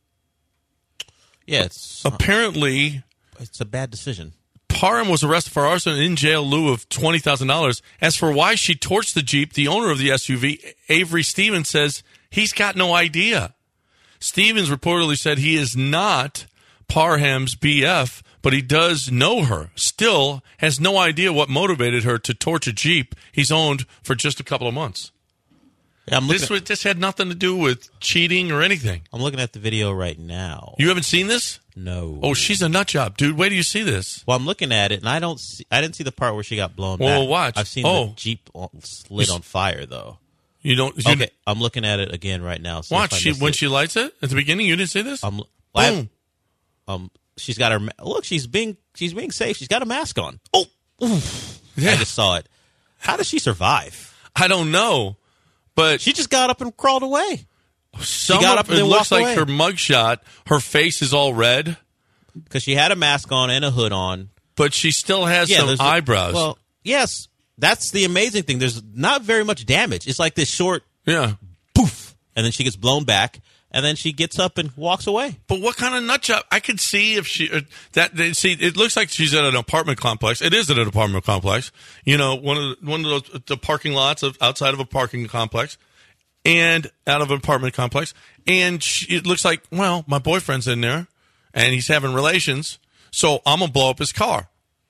yeah, it's apparently it's a bad decision. Parham was arrested for arson in jail in lieu of twenty thousand dollars. As for why she torched the Jeep, the owner of the S U V, Avery Stevens, says he's got no idea. Stevens reportedly said he is not Parham's B F, but he does know her. Still has no idea what motivated her to torch a Jeep he's owned for just a couple of months. Yeah, I'm this at, was, this had nothing to do with cheating or anything. I'm looking at the video right now. You haven't seen this? No. Oh, she's a nut job, dude. Wait till you see this. Well, I'm looking at it, and I don't. See, I didn't see the part where she got blown well, back. watch. I've seen oh. the Jeep lit on fire, though. You don't. You okay, I'm looking at it again right now. Watch. She, when it. she lights it at the beginning, you didn't see this. Um, Boom. Um, she's got her. Look, she's being she's being safe. She's got a mask on. Oh, oof. Yeah. I just saw it. How does she survive? I don't know, but she just got up and crawled away. Some she got up and it looks like away. Her mugshot. Her face is all red because she had a mask on and a hood on, but she still has yeah, some eyebrows. A, well, yes, that's the amazing thing. There's not very much damage. It's like this short, yeah, poof, and then she gets blown back. And then she gets up and walks away. But what kind of nut job? I could see if she uh, that they, see. It looks like she's at an apartment complex. It is at an apartment complex. You know, one of the, one of those the parking lots of outside of a parking complex. and out of an apartment complex. And she, it looks like, well, my boyfriend's in there, and he's having relations, so I'm going to blow up his car.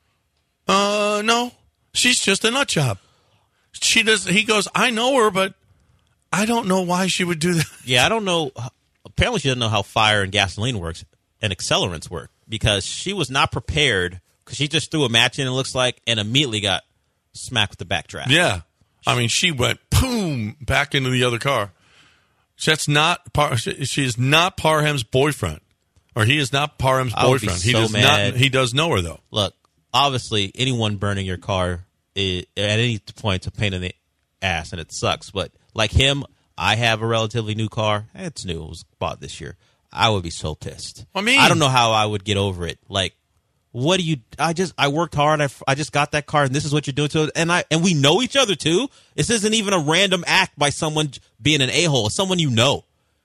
Uh, no, she's just a nut job. She does. He goes, I know her, but I don't know why she would do that. Yeah, I don't know. Apparently, she doesn't know how fire and gasoline works and accelerants work because she was not prepared because she just threw a match in, it looks like, and immediately got smacked with the backdraft. Yeah. I mean, she went, boom, back into the other car. That's not, Par- she is not Parham's boyfriend. Or he is not Parham's I would be boyfriend. He so does mad. not. He does know her, though. Look, obviously, anyone burning your car is, at any point, a pain in the ass, and it sucks. But like him, I have a relatively new car. It's new. It was bought this year. I would be so pissed. I mean, I don't know how I would get over it. Like, what do you? I just I worked hard. I, I just got that car, and this is what you're doing to it. And I and we know each other too. This isn't even a random act by someone being an a hole. It's someone you know.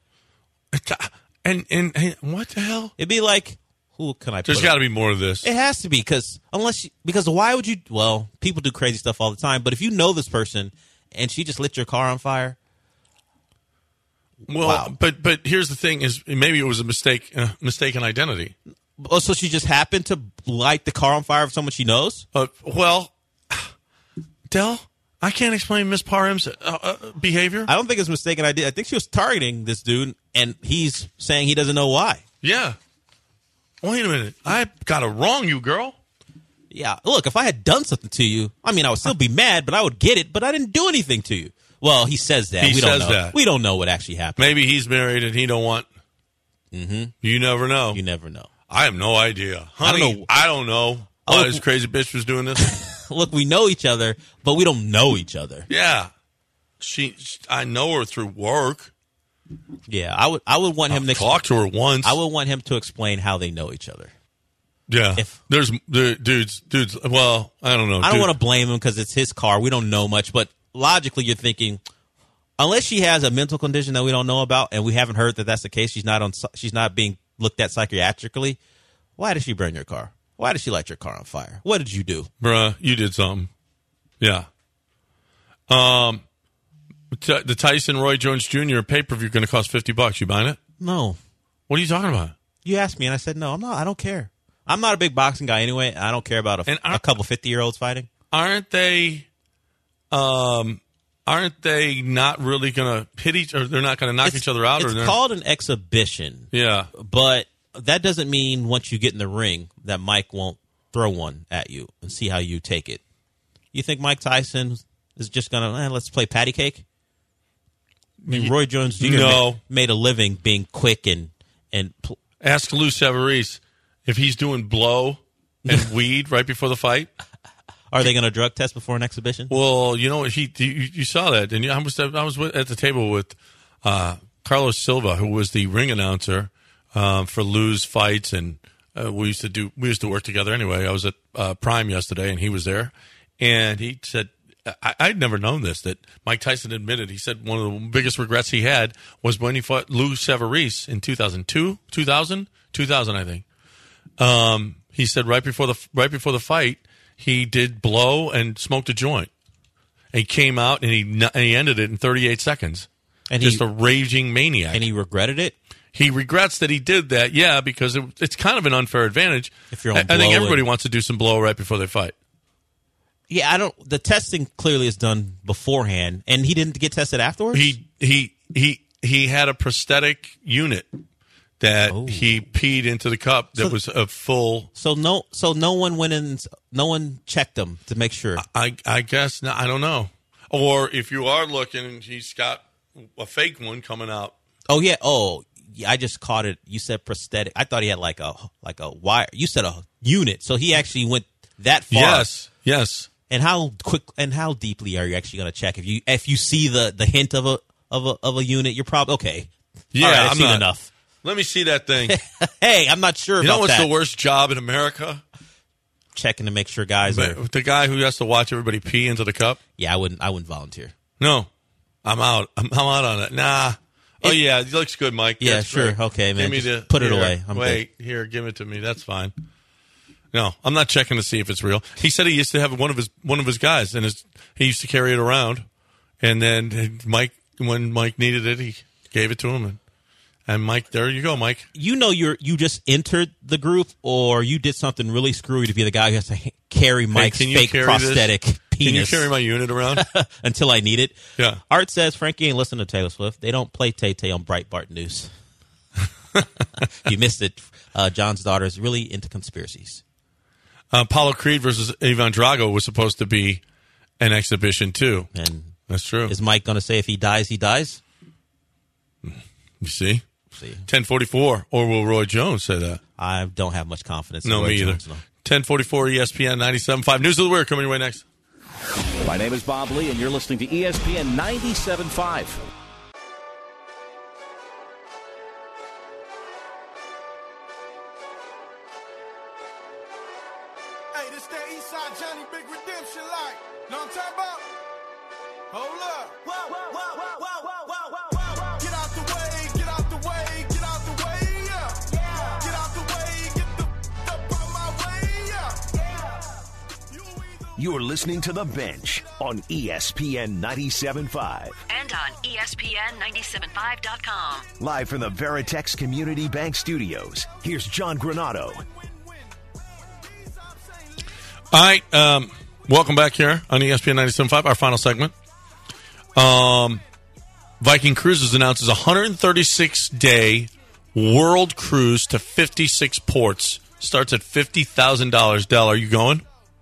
And, and and what the hell? It'd be like, who can I? There's got to be more to this. It has to be because unless you, because why would you? Well, people do crazy stuff all the time. But if you know this person and she just lit your car on fire. Well, wow. but but here's the thing: is maybe it was a mistake, uh, mistaken identity. Oh, so she just happened to light the car on fire for someone she knows? Uh, well, Del, I can't explain Miss Parham's uh, uh, behavior. I don't think it's mistaken idea. I think she was targeting this dude, and he's saying he doesn't know why. Yeah. Wait a minute. I got to wrong you, girl. Yeah. Look, if I had done something to you, I mean, I would still be mad, but I would get it. But I didn't do anything to you. Well, he says that. He we don't says know. that. We don't know what actually happened. Maybe he's married and he don't want. Mm-hmm. You never know. You never know. I have no idea. Honey, I don't know, I don't know why Oh, this crazy bitch was doing this. Look, we know each other, but we don't know each other. Yeah. She, I know her through work. Yeah, I would I would want him I've to talk to her once. I would want him to explain how they know each other. Yeah. If- There's there, dudes dudes well, I don't know. I don't dude. want to blame him because it's his car. We don't know much, but logically you're thinking unless she has a mental condition that we don't know about and we haven't heard that that's the case, she's not on she's not being looked at psychiatrically. Why did she burn your car? Why did she light your car on fire? What did you do? Bruh, you did something. Yeah. Um T- the Tyson Roy Jones Junior pay-per-view going to cost fifty bucks. You buying it? No. What are you talking about? You asked me and I said no, I'm not I don't care. I'm not a big boxing guy anyway. I don't care about a, And a couple fifty-year-olds fighting. Aren't they um aren't they not really going to hit each or they're not going to knock It's- each other out It's or they're called an exhibition. Yeah. But that doesn't mean once you get in the ring that Mike won't throw one at you and see how you take it. You think Mike Tyson is just going to, eh, let's play patty cake? I mean, Roy Jones Junior No. ma- made a living being quick and, and pl- Ask Lou Severese if he's doing blow and weed right before the fight. are they going to drug test before an exhibition? Well, you know, he you, you saw that, and I was I was with, at the table with uh, Carlos Silva, who was the ring announcer um, for Lou's fights, and uh, we used to do we used to work together anyway. I was at uh, Prime yesterday, and he was there, and he said I, I'd never known this that Mike Tyson admitted. He said one of the biggest regrets he had was when he fought Lou Severese in two thousand two, two thousand, two thousand, I think. Um, he said right before the right before the fight, he did blow and smoked a joint. And he came out and he and he ended it in thirty-eight seconds. And just he, a raging maniac. and he regretted it? He regrets that he did that, yeah, because it, it's kind of an unfair advantage. If you're on I, I think blow everybody and- wants to do some blow right before they fight. Yeah, I don't. The testing clearly is done beforehand, and he didn't get tested afterwards? He he he he had a prosthetic unit that Oh. he peed into the cup that So- was a full. So no, so no one went in. No one checked him to make sure. I I guess no, I don't know. Or if you are looking, he's got a fake one coming out. Oh yeah. Oh, yeah, I just caught it. You said prosthetic. I thought he had like a like a wire. You said a unit. So he actually went that far. Yes, yes. And how quick and how deeply are you actually going to check? If you if you see the, the hint of a of a of a unit, you're probably okay. Yeah, All right, I've I'm seen not- enough. Let me see that thing. Hey, I'm not sure You about know what's that. the worst job in America? Checking to make sure guys are. The guy who has to watch everybody pee into the cup? Yeah, I wouldn't. I wouldn't volunteer. No. I'm out. I'm, I'm out on it. Nah. Oh, It- yeah. It looks good, Mike. Yeah, That's sure. great. Okay, man. Give me Just the, put it here. away. I'm Wait. Here, give it to me. That's fine. No, I'm not checking to see if it's real. He said he used to have one of his one of his guys, and his he used to carry it around. And then Mike when Mike needed it, he gave it to him. And, and Mike, there you go, Mike. You know you're you just entered the group, or you did something really screwy to be the guy who has to carry Mike's hey, fake prosthetic this? penis. Can you carry my unit around? Until I need it. Yeah. Art says, Frankie ain't listening to Taylor Swift. They don't play Tay-Tay on Breitbart News. You missed it. Uh, John's daughter is really into conspiracies. Uh, Apollo Creed versus Ivan Drago was supposed to be an exhibition, too. And that's true. Is Mike going to say if he dies, he dies? You see? see? ten forty-four, or will Roy Jones say that? I don't have much confidence in no, Roy me either. Jones, no. ten forty-four E S P N ninety-seven point five. News of the Weird coming your way next. My name is Bob Lee, and you're listening to E S P N ninety-seven point five. Hey, this that Eastside Johnny Big Redemption like. Know what I'm talking about? Hold up. Whoa, whoa, whoa, whoa, whoa, whoa, whoa, whoa. Get out the way, get out the way, get out the way, yeah. Yeah. Get out the way, get the f- up out my way, yeah. Yeah. You either- You're listening to The Bench on E S P N ninety-seven point five. And on E S P N ninety-seven point five dot com. Live from the Veritex Community Bank Studios, here's John Granado. All right, um, welcome back here on E S P N ninety-seven point five, our final segment. Um, Viking Cruises announces a one hundred thirty-six day world cruise to fifty-six ports. Starts at fifty thousand dollars. Del, are you going?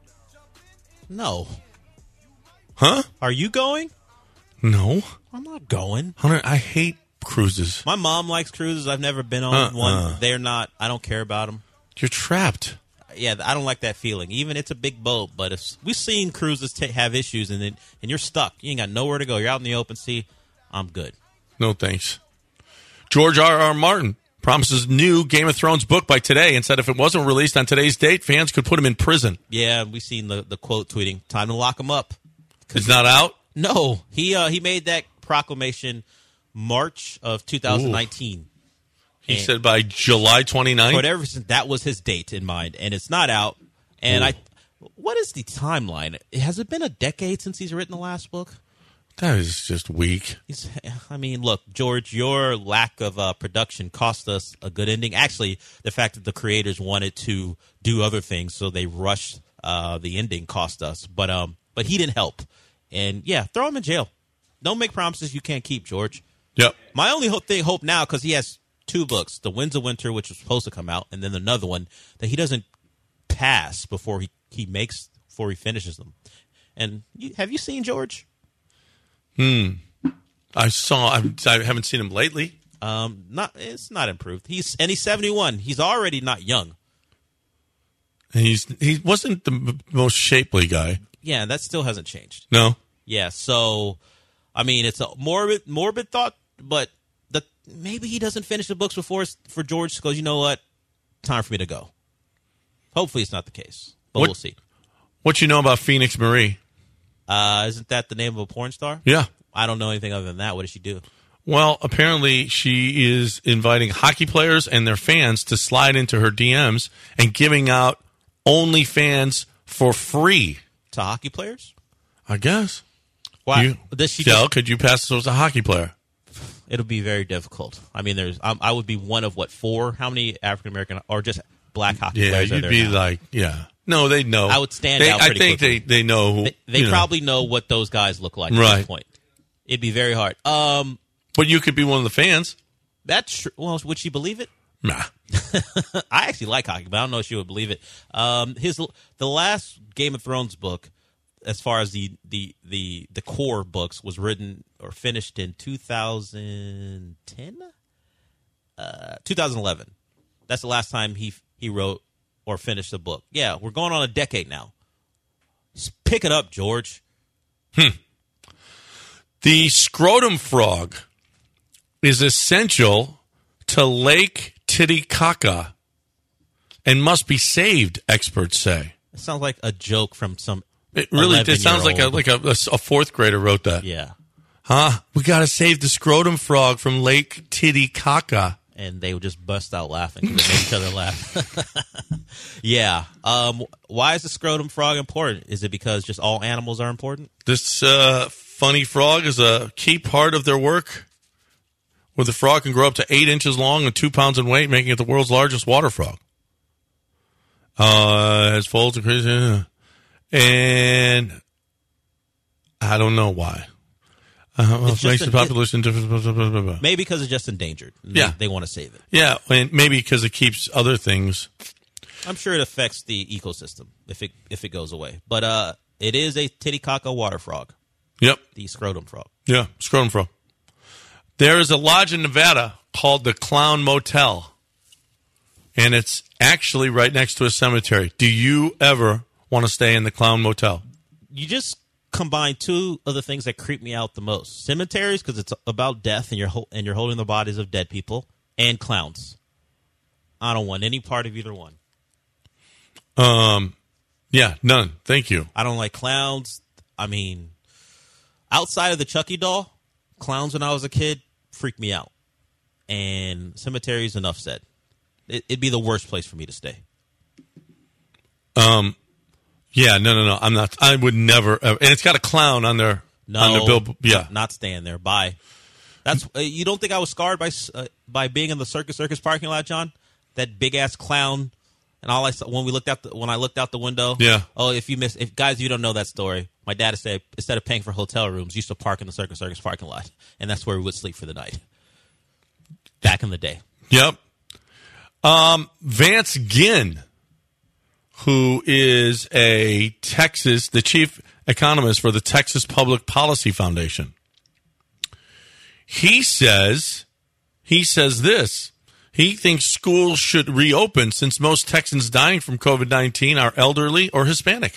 No. Huh? Are you going? No. I'm not going. one hundred, I hate cruises. My mom likes cruises. I've never been on Uh-uh. one. They're not. I don't care about them. You're trapped. Yeah, I don't like that feeling. Even it's a big boat, but if we've seen cruises t- have issues and then and you're stuck, you ain't got nowhere to go. You're out in the open sea. I'm good. No thanks. George R. R. Martin promises new Game of Thrones book by today and said if it wasn't released on today's date, fans could put him in prison. Yeah, we've seen the, the quote tweeting, time to lock him up. It's not out? No. He uh, he made that proclamation March of twenty nineteen. Ooh. He and said by July twenty-ninth? Whatever, that was his date in mind, and it's not out. And Ooh. I, what is the timeline? Has it been a decade since he's written the last book? That is just weak. He's, I mean, look, George, your lack of uh, production cost us a good ending. Actually, the fact that the creators wanted to do other things, so they rushed uh, the ending, cost us. But um, but he didn't help. And yeah, throw him in jail. Don't make promises you can't keep, George. Yep. My only hope thing, hope now, because he has two books, The Winds of Winter, which was supposed to come out, and then another one that he doesn't pass before he, he makes before he finishes them. And you, have you seen George? Hmm. I saw. I'm, I haven't seen him lately. Um, not. It's not improved. He's and he's seventy-one. He's already not young. And he's he wasn't the m- most shapely guy. Yeah, that still hasn't changed. No. Yeah. So, I mean, it's a morbid, morbid thought, but the maybe he doesn't finish the books before for George goes. You know what? Time for me to go. Hopefully, it's not the case, but What- we'll see. What you know about Phoenix Marie? Uh, isn't that the name of a porn star? Yeah. I don't know anything other than that. What does she do? Well, apparently she is inviting hockey players and their fans to slide into her D Ms and giving out OnlyFans for free. To hockey players? I guess. Why? You, Does she Del, just- could you pass this as a hockey player? It'll be very difficult. I mean, there's um, I would be one of what four? How many African American or just black hockey Yeah, players are you'd there be now? like, yeah. No, they know. I would stand they, out I pretty think quickly. they, they know. Who, They, they you know. probably know what those guys look like at Right. this point. It'd be very hard. Um, But you could be one of the fans. that's true. Well, would she believe it? Nah. I actually like hockey, but I don't know if she would believe it. Um, his the last Game of Thrones book, as far as the the the, the core books, was written or finished in two thousand ten, uh, two thousand eleven. That's the last time he he wrote or finished a book. Yeah, we're going on a decade now. Just pick it up, George. The scrotum frog is essential to Lake Titicaca and must be saved, experts say. It sounds like a joke from some. It really it sounds like a like a, a fourth grader wrote that. Yeah. Huh? We got to save the scrotum frog from Lake Titicaca. and they would just bust out laughing because they made each other laugh. Yeah. Um, why is the scrotum frog important? Is it because just all animals are important? This uh, funny frog is a key part of their work, where the frog can grow up to eight inches long and two pounds in weight, making it the world's largest water frog. Uh, has folds and crazy, and I don't know why. Uh, It's makes just the a- population different. Blah, blah, blah, blah, blah. Maybe because it's just endangered. and Yeah. They, they want to save it. Yeah, and maybe because it keeps other things. I'm sure it affects the ecosystem if it if it goes away. But uh, it is a Titicaca water frog, Yep. the scrotum frog. Yeah, scrotum frog. There is a lodge in Nevada called the Clown Motel, and it's actually right next to a cemetery. Do you ever want to stay in the Clown Motel? You just combine two of the things that creep me out the most: cemeteries, because it's about death and you're ho- and you're holding the bodies of dead people, and clowns. I don't want any part of either one. Um, yeah, none. Thank you. I don't like clowns. I mean, outside of the Chucky doll, clowns when I was a kid freaked me out. And cemeteries, enough said. It, it'd be the worst place for me to stay. Um, yeah, no, no, no. I'm not. I would never. Ever, and it's got a clown on their No, on their bill. Yeah, not staying there. Bye. That's uh, you don't think I was scarred by uh, by being in the Circus Circus parking lot, John? That big ass clown, and all I saw when we looked out the, when I looked out the window. Yeah. Oh, if you miss, if guys, you don't know that story. My dad said instead of paying for hotel rooms, used to park in the Circus Circus parking lot, and that's where we would sleep for the night. Back in the day. Yep. Um, Vance Ginn, who is a Texas, the chief economist for the Texas Public Policy Foundation. He says, he says this. He thinks schools should reopen since most Texans dying from COVID nineteen are elderly or Hispanic.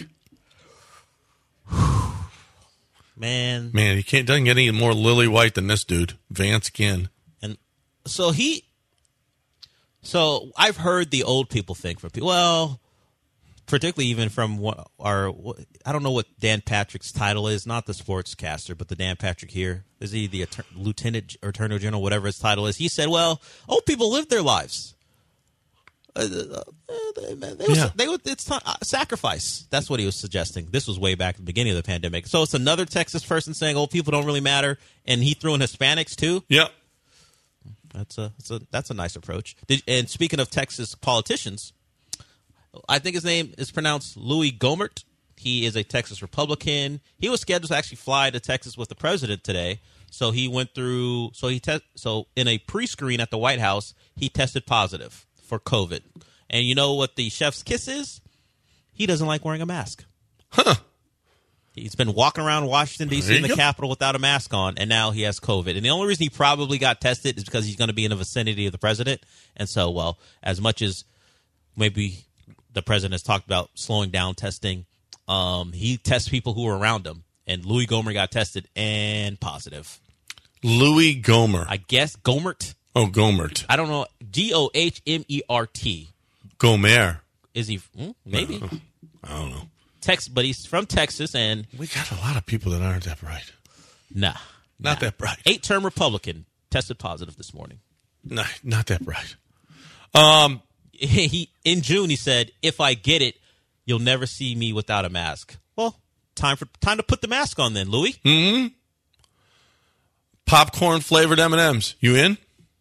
Man. Man, he can't doesn't get any more lily white than this dude, Vance Ginn. And so he, so I've heard the old people think from people, well, particularly even from what our, I don't know what Dan Patrick's title is, not the sportscaster, but the Dan Patrick here. Is he the Atter- lieutenant or attorney general, whatever his title is? He said, well, old people live their lives. Uh, uh, they, they was, Yeah. they would, it's time, uh, sacrifice. That's what he was suggesting. This was way back at the beginning of the pandemic. So it's another Texas person saying old people don't really matter, and he threw in Hispanics too. Yep. That's a that's a that's a nice approach. Did, and speaking of Texas politicians, I think his name is pronounced Louis Gohmert. He is a Texas Republican. He was scheduled to actually fly to Texas with the president today. So he went through. So he te- So in a pre-screen at the White House, he tested positive for COVID. And you know what the chef's kiss is? He doesn't like wearing a mask. Huh. He's been walking around Washington, D C There in you the go. Capitol without a mask on, and now he has COVID. And the only reason he probably got tested is because he's going to be in the vicinity of the president. And so, well, as much as maybe the president has talked about slowing down testing, um, he tests people who are around him. And Louis Gohmert got tested and positive. Louis Gohmert. I guess Gohmert? Oh, Gohmert. I don't know. G O H M E R T. Gomer. Is he? Hmm, maybe. I don't know. Tex, but he's from Texas, and We got a lot of people that aren't that bright. nah. Not nah. that bright. Eight-term Republican tested positive this morning. No, not that bright. Um, He in June he said, "If I get it, you'll never see me without a mask." Well, time for time to put the mask on then, Louis. mm-hmm. Popcorn flavored M and M's. You in?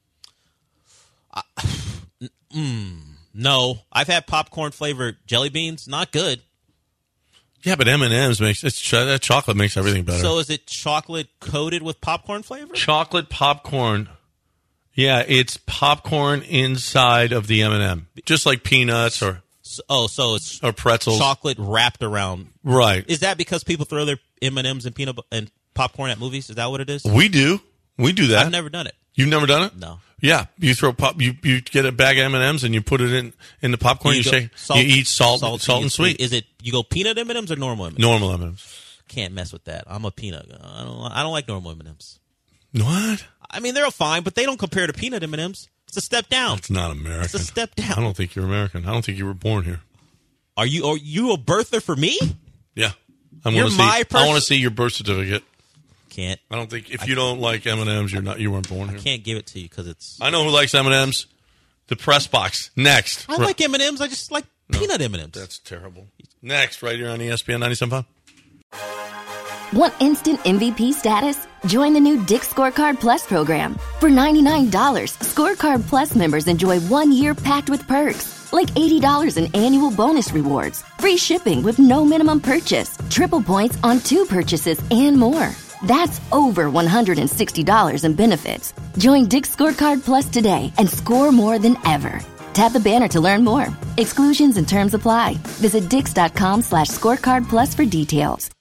No, I've had popcorn flavored jelly beans. Not good. Yeah, but M and M's makes it's ch- that chocolate makes everything better. So is it chocolate coated with popcorn flavor? Chocolate popcorn. Yeah, it's popcorn inside of the M and M, just like peanuts or So, oh, so it's or pretzels. chocolate wrapped around. Right. Is that because people throw their M and M's and peanut bu- and popcorn at movies? Is that what it is? We do. We do that. I've never done it. You've never done it? No. Yeah, you throw pop. You, you get a bag of M and M's and you put it in, in the popcorn. You, go- shake. you eat salt, salt, salty and sweet. Is it you go peanut M and M's or normal M and M's? Normal M and M's. Can't mess with that. I'm a peanut. I don't. I don't like normal M and M's. What? I mean, they're fine, but they don't compare to peanut M and M's. It's a step down. It's not American. It's a step I down. don't think you're American. I don't think you were born here. Are you? Are you a birther for me? Yeah, I You're want to my see. person- I want to see your birth certificate. can't. I don't think if I you don't like M and M's, you're not. You weren't born I here. can't give it to you because it's. I know who likes M and M's. The press box. Next. I like M and M's. I just like No, peanut M and M's. That's terrible. Next, right here on E S P N ninety-seven point five. Want instant M V P status? Join the new Dick's Scorecard Plus program. For ninety-nine dollars, Scorecard Plus members enjoy one year packed with perks, like eighty dollars in annual bonus rewards, free shipping with no minimum purchase, triple points on two purchases, and more. That's over one hundred sixty dollars in benefits. Join Dick's Scorecard Plus today and score more than ever. Tap the banner to learn more. Exclusions and terms apply. Visit dix.com slash scorecard plus for details.